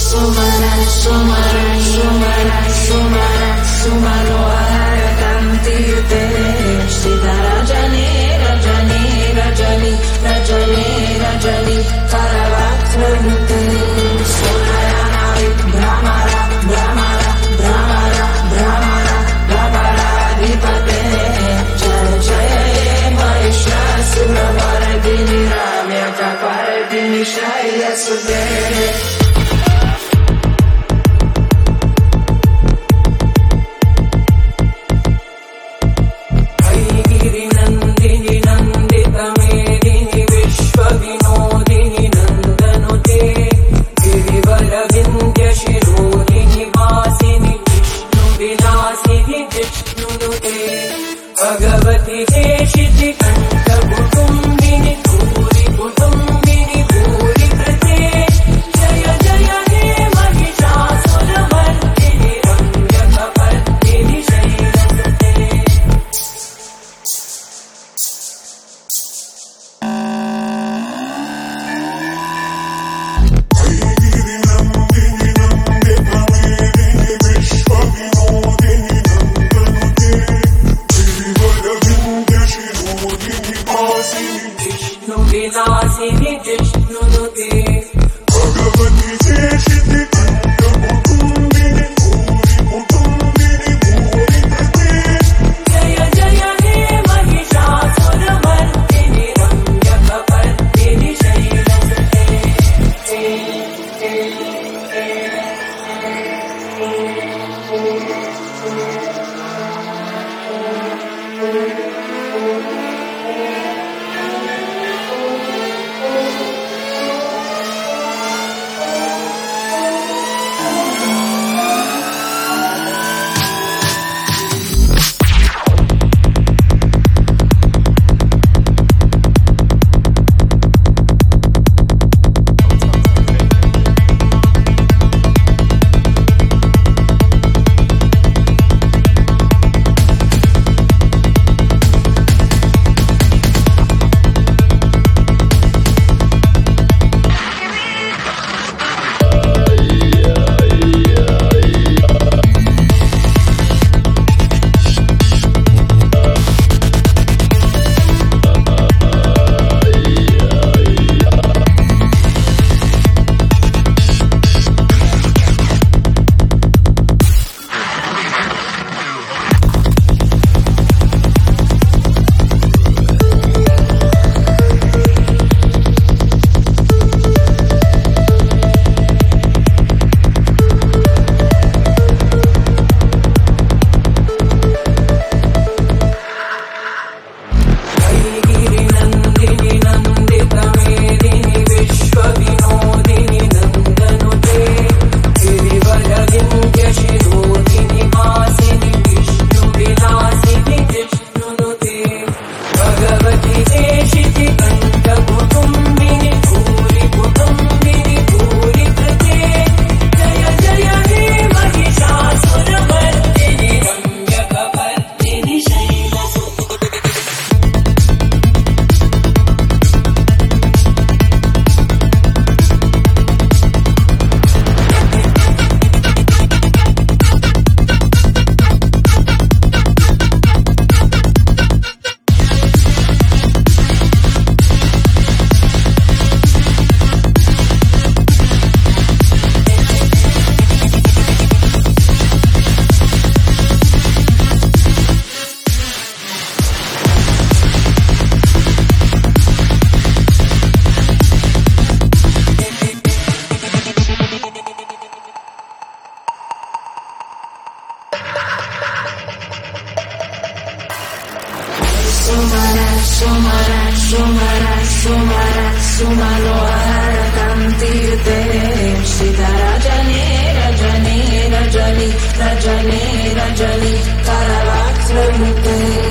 Sumara, sumara, sumara, sumara, sumanohara kantite. Sita Rajani, Rajani, Rajani, Rajani, Rajani, Karavakramute. Sonayanari, Brahmara, Brahmara, Brahmara, Brahmara, Brahmara, Vipate. Jaya Jaya Mahishasura Varadini Ramya Kaparadini Shaya Sudere. Bhagwati हेशिति कंठ कुटुंबिनी भूरि कुटुंबिनी भूरि कृते जय जय हे महिषासुरमर्दिनि रम्यकपर्दिनि शैलसुते विलासिनि जिष्णुनुते भगवती शेषिति कंठ कुटुंबिनि भूरि कुटुंबिनि भूरि कृते जय जय हे Mahishasuramardini रम्यकपर्दिनि शैलसुते Sumara, sumara, sumara, sumara, sumanohara kantite. Sita Rajani, Rajani, Rajani, Rajani, Rajani, Karavakramute.